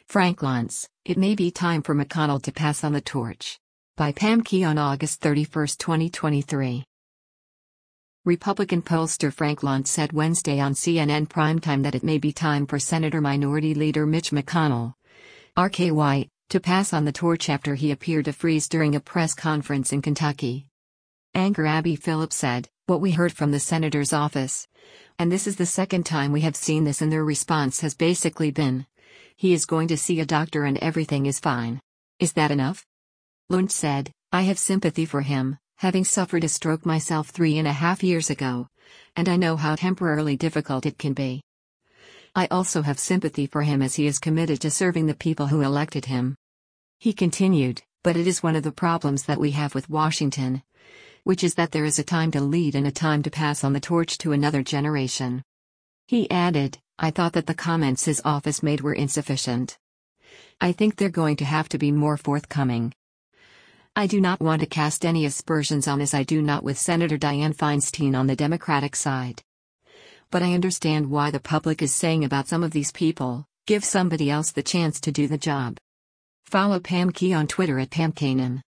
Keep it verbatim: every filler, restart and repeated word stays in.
Frank Luntz, it may be time for McConnell to pass on the torch. By Pam Key on August thirty-first, twenty twenty-three. Republican pollster Frank Luntz said Wednesday on C N N Primetime that it may be time for Senator Minority Leader Mitch McConnell, R K Y, to pass on the torch after he appeared to freeze during a press conference in Kentucky. Anchor Abby Phillips said, "What we heard from the senator's office, and this is the second time we have seen this, and their response has basically been, he is going to see a doctor and everything is fine. Is that enough?" Luntz said, "I have sympathy for him, having suffered a stroke myself three and a half years ago, and I know how temporarily difficult it can be. I also have sympathy for him as he is committed to serving the people who elected him." He continued, "But it is one of the problems that we have with Washington, which is that there is a time to lead and a time to pass on the torch to another generation." He added, "I thought that the comments his office made were insufficient. I think they're going to have to be more forthcoming. I do not want to cast any aspersions on, as I do not, with Senator Dianne Feinstein on the Democratic side. But I understand why the public is saying about some of these people, give somebody else the chance to do the job." Follow Pam Key on Twitter at Pam Kanan.